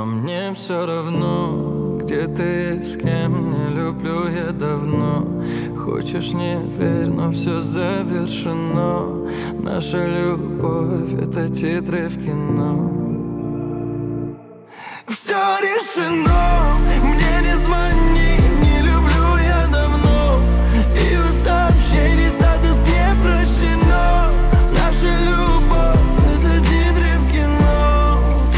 Но мне все равно, где ты и с кем. Не люблю я давно. Хочешь, не верь, но все завершено. Наша любовь — это титры в кино. Все решено, мне не звони. Не люблю я давно. И у сообщений статус не прощено. Наша любовь — это титры в кино.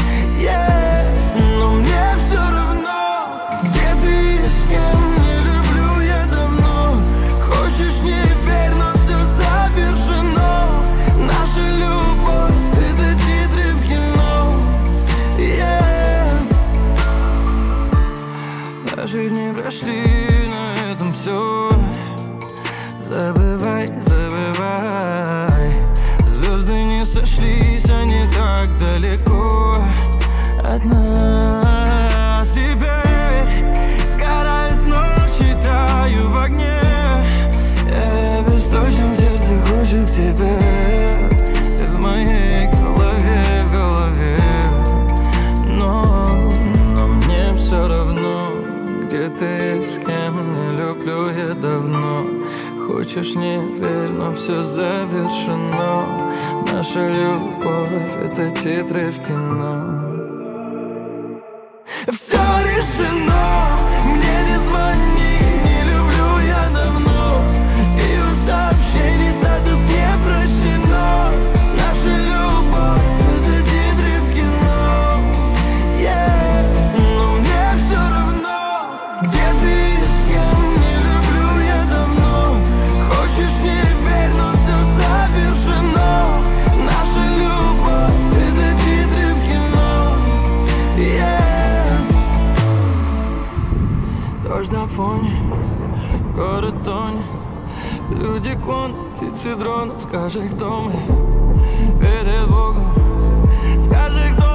Но мне все равно, где ты и с кем. Не люблю я давно. Хочешь, не верь, но все завершено. Наша любовь — это титры в кино. Даже дни прошли, на этом все. Забывай, забывай. Звезды не сошлись, они так далеко от нас. Теперь сгорает ночь, таю в огне. Я беспомощен, сердце хочет к тебе. Ты в моей голове, в голове. Но мне все равно, где ты и с кем. Не люблю я давно. Хочешь, не верь, но все завершено. Наша любовь — это титры в кино. Все решено, мне не звони. Не люблю я давно. И у сообщений статус не прощено. Наша любовь — это титры в кино. Но мне все равно, где ты и с кем. Не люблю я давно. Хочешь, не верь, но все завершено. Наша любовь — это титры в кино. Дождь на фоне, город тонет. Люди клоны, птицы дроны. Скажи, кто мы перед Богом. Скажи, кто